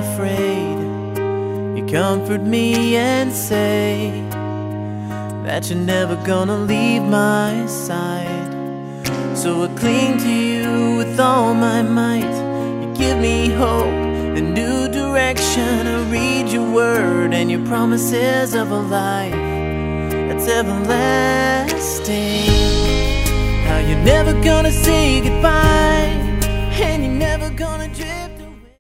afraid, you comfort me and say that you're never gonna leave my side. So I cling to you with all my might. You give me hope, a new direction. I read your word and your promises of a life that's everlasting. How you're never gonna say goodbye, and you're never gonna